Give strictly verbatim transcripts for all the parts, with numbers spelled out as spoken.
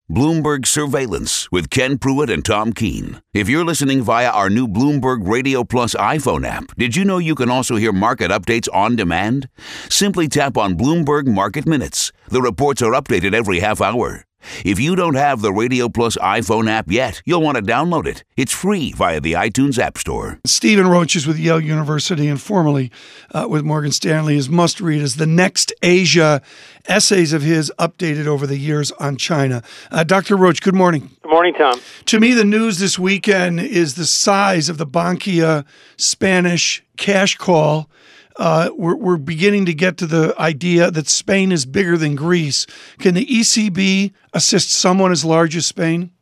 Bloomberg Surveillance with Ken Pruitt and Tom Keene. If you're listening via our new Bloomberg Radio Plus iPhone app, did you know you can also hear market updates on demand? Simply tap on Bloomberg Market Minutes. The reports are updated every half hour. If you don't have the Radio Plus iPhone app yet, you'll want to download it. It's free via the iTunes App Store. Stephen Roach is with Yale University and formerly uh, with Morgan Stanley. His must-read is The Next Asia, essays of his updated over the years on China. Uh, Doctor Roach, good morning. Good morning, Tom. To me, the news this weekend is the size of the Bankia Spanish cash call. Uh, we're, we're beginning to get to the idea that Spain is bigger than Greece. Can the E C B assist someone as large as Spain?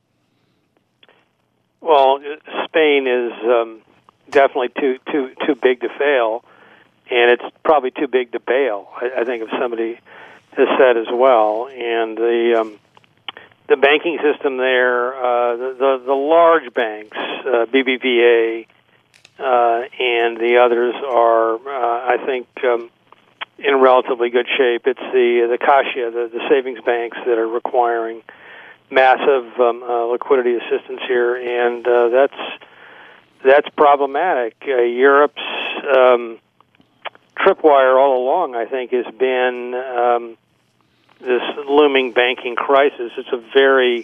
Well, Spain is um, definitely too too too big to fail, and it's probably too big to bail. I, I think if somebody has said as well, and the um, the banking system there, uh, the, the the large banks, uh, B B V A. Uh, and the others are, uh, I think, um, in relatively good shape. It's the the Caixa, the, the savings banks, that are requiring massive um, uh, liquidity assistance here, and uh, that's that's problematic. Uh, Europe's um, tripwire all along, I think, has been um, this looming banking crisis. It's a very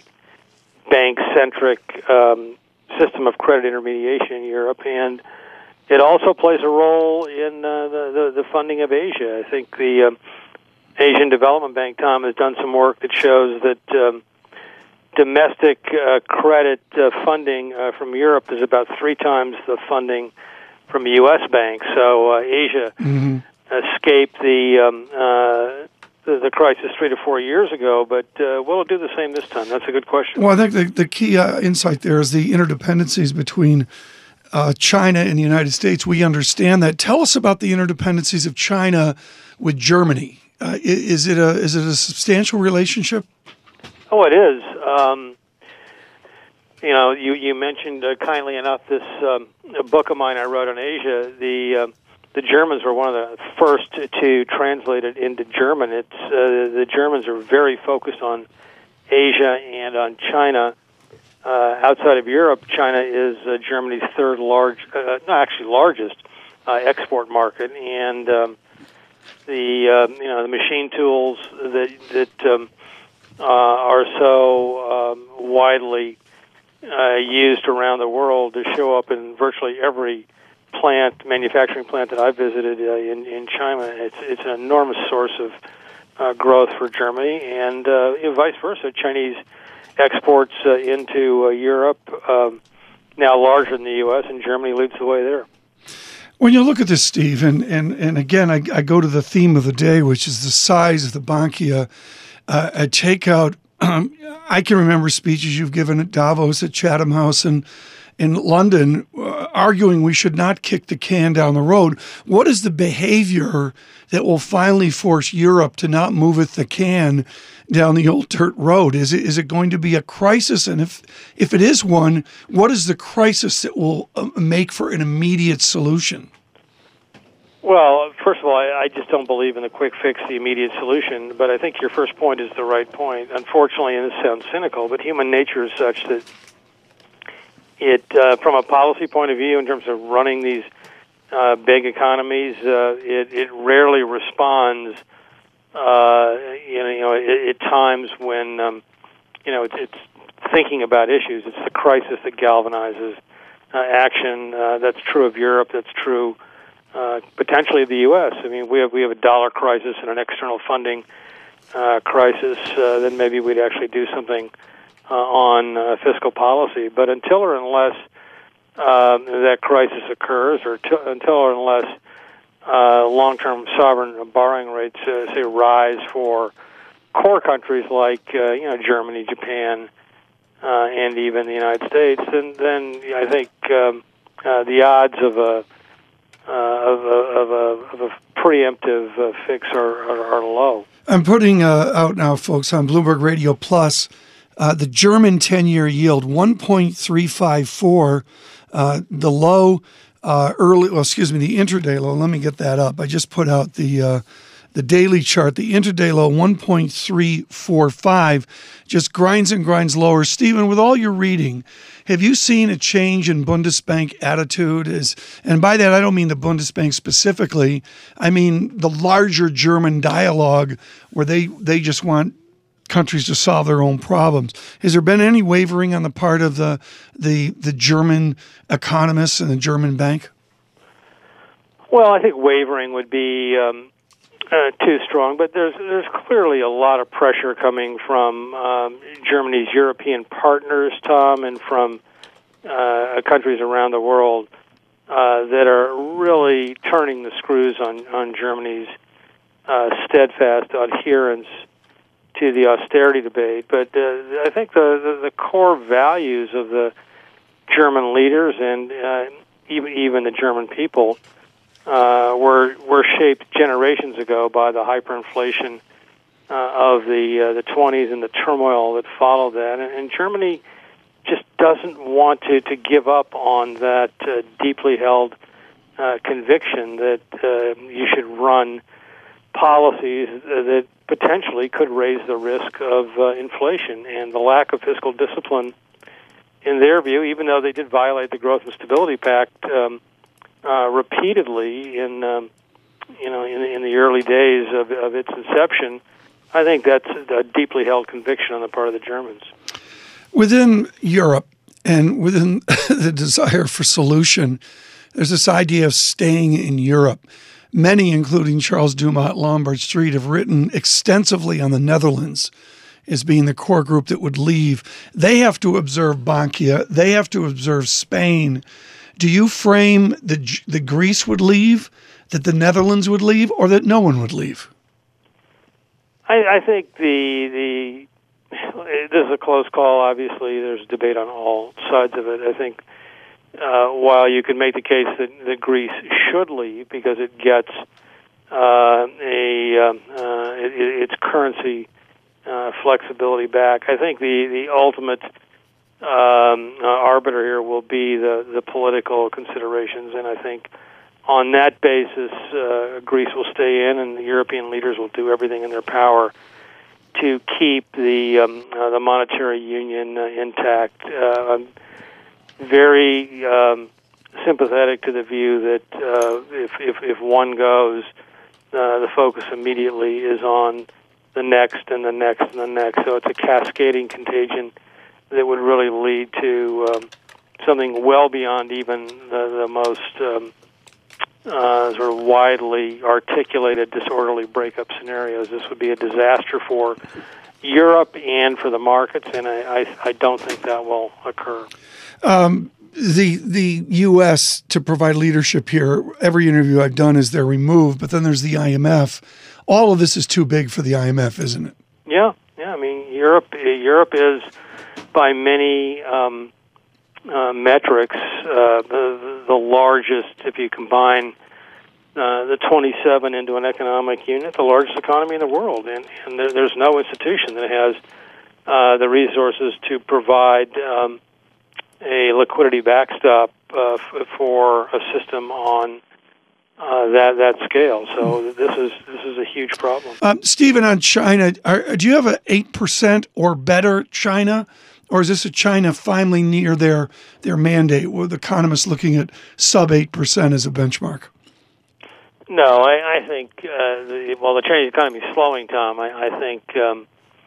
bank-centric um system of credit intermediation in Europe, and it also plays a role in uh, the, the the funding of Asia. I think the um, Asian Development Bank, Tom, has done some work that shows that um, domestic uh, credit uh, funding uh, from Europe is about three times the funding from U S banks. So uh, Asia mm-hmm. escaped the um, uh, The, the crisis three to four years ago, but uh, will it do the same this time? That's a good question. Well, I think the, the key uh, insight there is the interdependencies between uh, China and the United States. We understand that. Tell us about the interdependencies of China with Germany. Uh, is it a is it a substantial relationship? Oh, it is. Um, you know, you you mentioned uh, kindly enough this um, a book of mine I wrote on Asia. The uh, The Germans were one of the first to translate it into German. It's uh, the Germans are very focused on Asia and on China. Uh, outside of Europe, China is uh, Germany's third large, uh, no, actually largest uh, export market, and um, the uh, you know the machine tools that that um, uh, are so um, widely uh, used around the world to show up in virtually every plant, manufacturing plant that I visited uh, in in China. It's it's an enormous source of uh, growth for Germany, and uh, you know, vice versa. Chinese exports uh, into uh, Europe um, now larger than the U S, and Germany leads the way there. When you look at this, Steve, and and, and again, I, I go to the theme of the day, which is the size of the Bankia uh, at takeout. Um, I can remember speeches you've given at Davos, at Chatham House, and in London, uh, arguing we should not kick the can down the road. What is the behavior that will finally force Europe to not move it the can down the old dirt road? Is it is it going to be a crisis? And if if it is one, what is the crisis that will uh, make for an immediate solution? Well, first of all, I, I just don't believe in the quick fix, the immediate solution. But I think your first point is the right point. Unfortunately, and this sounds cynical, but human nature is such that It, uh, from a policy point of view, in terms of running these uh, big economies, uh, it, it rarely responds. Uh, you know, you know at, at times when um, you know it's, it's thinking about issues. It's the crisis that galvanizes uh, action. Uh, that's true of Europe. That's true uh, potentially of the U S. I mean, we have we have a dollar crisis and an external funding uh, crisis. Uh, then maybe we'd actually do something Uh, on uh, fiscal policy. But until or unless uh, that crisis occurs, or t- until or unless uh, long-term sovereign borrowing rates, uh, say, rise for core countries like uh, you know Germany, Japan, uh, and even the United States, then then I think um, uh, the odds of a uh, of a, of a, of a preemptive uh, fix are, are, are low. I'm putting uh, out now, folks, on Bloomberg Radio Plus, uh, the German ten-year yield, one point three five four, uh, the low uh, early, well, excuse me, the intraday low. Let me get that up. I just put out the uh, the daily chart, the intraday low, one point three four five, just grinds and grinds lower. Stephen, with all your reading, have you seen a change in Bundesbank attitude? Is, and by that, I don't mean the Bundesbank specifically. I mean the larger German dialogue where they, they just want countries to solve their own problems. Has there been any wavering on the part of the the, the German economists and the German bank? Well, I think wavering would be um, uh, too strong, but there's there's clearly a lot of pressure coming from um, Germany's European partners, Tom, and from uh, countries around the world uh, that are really turning the screws on, on Germany's uh, steadfast adherence to the austerity debate. But uh, I think the, the, the core values of the German leaders and uh, even even the German people Uh, were were shaped generations ago by the hyperinflation uh, of the uh, the twenties and the turmoil that followed that, and, and Germany just doesn't want to, to give up on that uh, deeply held uh, conviction that uh, you should run policies that potentially could raise the risk of uh, inflation, and the lack of fiscal discipline, in their view, even though they did violate the Growth and Stability Pact Um, Uh, repeatedly in um, you know in, in the early days of, of its inception, I think that's a deeply held conviction on the part of the Germans. Within Europe and within the desire for solution, there's this idea of staying in Europe. Many, including Charles Dumont, Lombard Street, have written extensively on the Netherlands as being the core group that would leave. They have to observe Bankia. They have to observe Spain. Do you frame that the Greece would leave, that the Netherlands would leave, or that no one would leave? I, I think the the this is a close call. Obviously, there's debate on all sides of it. I think uh, while you can make the case that, that Greece should leave because it gets uh, a um, uh, it, its currency uh, flexibility back, I think the the ultimate Um, uh, arbiter here will be the, the political considerations, and I think on that basis, uh, Greece will stay in, and the European leaders will do everything in their power to keep the um, uh, the monetary union uh, intact. Uh, I'm very um, sympathetic to the view that uh, if, if if one goes, uh, the focus immediately is on the next and the next and the next. So it's a cascading contagion that would really lead to um, something well beyond even the, the most um, uh, sort of widely articulated disorderly breakup scenarios. This would be a disaster for Europe and for the markets, and I, I, I don't think that will occur. Um, the the U S to provide leadership here, every interview I've done is they're removed, but then there's the I M F. All of this is too big for the I M F, isn't it? Yeah, yeah. I mean, Europe Europe is, by many um, uh, metrics, uh, the, the largest, if you combine uh, the twenty-seven into an economic unit, the largest economy in the world. And, and there, there's no institution that has uh, the resources to provide um, a liquidity backstop uh, f- for a system on uh, that that scale. So this is this is a huge problem. Um, Stephen, on China, are, do you have an eight percent or better China? Or is this a China finally near their their mandate, with economists looking at sub eight percent as a benchmark? No, I, I think, uh, the, well, the Chinese economy is slowing, Tom. I, I think um,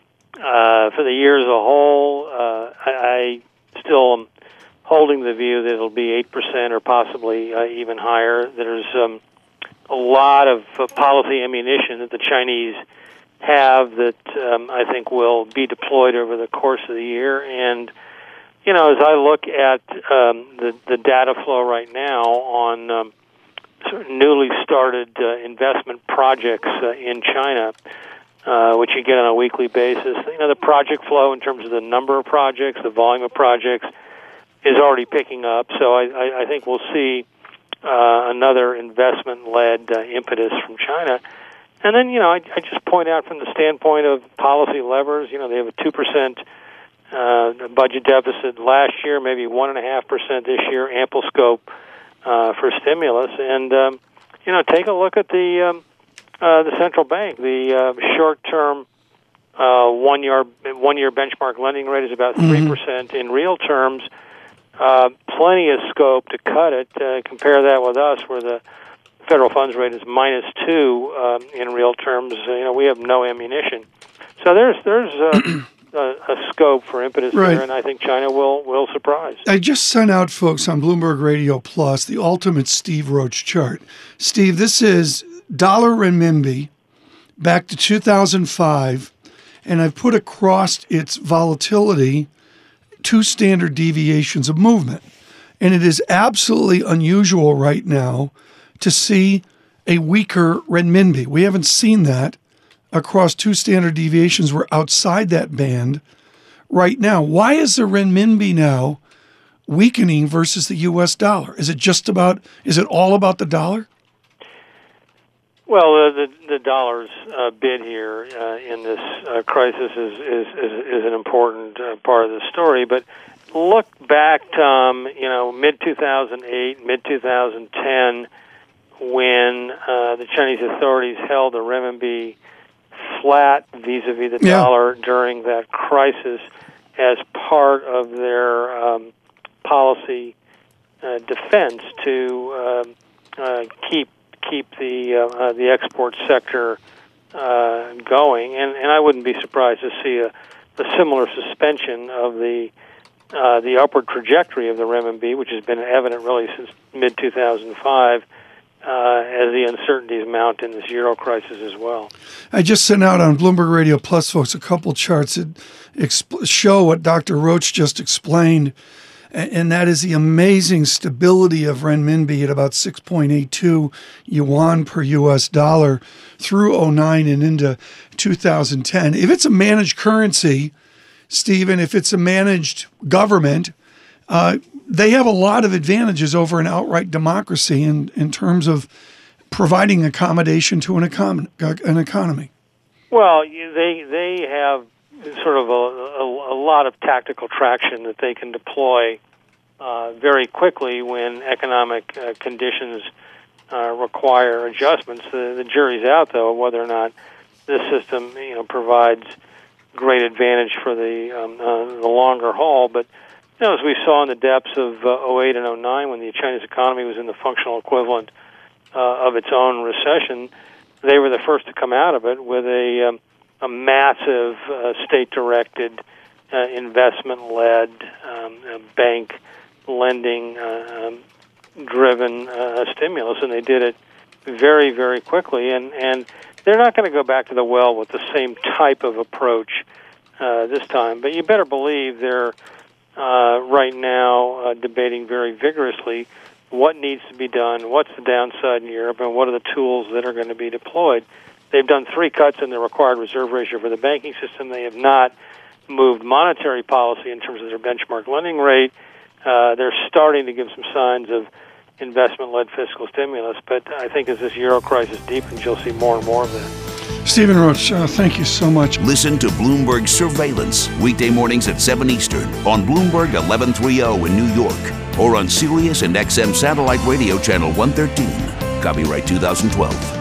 uh, for the year as a whole, uh, I, I still am holding the view that it'll be eight percent or possibly uh, even higher. There's um, a lot of uh, policy ammunition that the Chinese have that um, I think will be deployed over the course of the year. And, you know, as I look at um, the, the data flow right now on um, sort of newly started uh, investment projects uh, in China, uh, which you get on a weekly basis, you know, the project flow in terms of the number of projects, the volume of projects, is already picking up. So I, I, I think we'll see uh, another investment-led uh, impetus from China. And then, you know, I, I just point out from the standpoint of policy levers, you know, they have a two percent uh, budget deficit last year, maybe one point five percent this year, ample scope uh, for stimulus. And, um, you know, take a look at the um, uh, the central bank. The uh, short-term uh, one-year one-year benchmark lending rate is about three percent. In real terms, uh, plenty of scope to cut it. Uh, compare that with us, where the federal funds rate is minus two um, in real terms. You know, we have no ammunition. So there's there's uh, a, a scope for impetus right. there, and I think China will will surprise. I just sent out, folks, on Bloomberg Radio Plus, the ultimate Steve Roach chart. Steve, this is dollar renminbi back to two thousand five, and I've put across its volatility two standard deviations of movement. And it is absolutely unusual right now to see a weaker renminbi. We haven't seen that across two standard deviations. We're outside that band right now. Why is the renminbi now weakening versus the U S dollar? Is it just about, is it all about the dollar? Well, uh, the the dollar's uh, bid here uh, in this uh, crisis is, is is is an important uh, part of the story. But look back, Tom, you know, mid two thousand eight, mid two thousand ten, when uh, the Chinese authorities held the renminbi flat vis-a-vis the yeah. dollar during that crisis as part of their um, policy uh, defense to um, uh, keep keep the uh, uh, the export sector uh, going, and, and I wouldn't be surprised to see a, a similar suspension of the uh, the upward trajectory of the renminbi, which has been evident really since mid two thousand five, uh, as the uncertainties mount in this euro crisis as well. I just sent out on Bloomberg Radio Plus, folks, a couple charts that exp- show what Doctor Roach just explained, and that is the amazing stability of renminbi at about six point eight two yuan per U S dollar through oh nine and into two thousand ten. If it's a managed currency, Stephen, if it's a managed government, uh, they have a lot of advantages over an outright democracy in, in terms of providing accommodation to an, econ- an economy. Well, they they have sort of a, a, a lot of tactical traction that they can deploy uh, very quickly when economic uh, conditions uh, require adjustments. The, the jury's out, though, whether or not this system, you know, provides great advantage for the um, uh, the longer haul. But you know, as we saw in the depths of uh, oh eight and oh nine, when the Chinese economy was in the functional equivalent uh, of its own recession, they were the first to come out of it with a um, a massive uh, state-directed, uh, investment-led, um, uh, bank lending uh, um, driven uh, stimulus, and they did it very, very quickly. And, and they're not going to go back to the well with the same type of approach uh, this time. But you better believe they're uh, right now uh, debating very vigorously what needs to be done, what's the downside in Europe, and what are the tools that are going to be deployed. They've done three cuts in the required reserve ratio for the banking system. They have not moved monetary policy in terms of their benchmark lending rate. Uh, they're starting to give some signs of investment-led fiscal stimulus, but I think as this euro crisis deepens, you'll see more and more of that. Stephen Roach, uh, thank you so much. Listen to Bloomberg Surveillance, weekday mornings at seven Eastern on Bloomberg eleven thirty in New York, or on Sirius and X M Satellite Radio Channel one thirteen. Copyright two thousand twelve.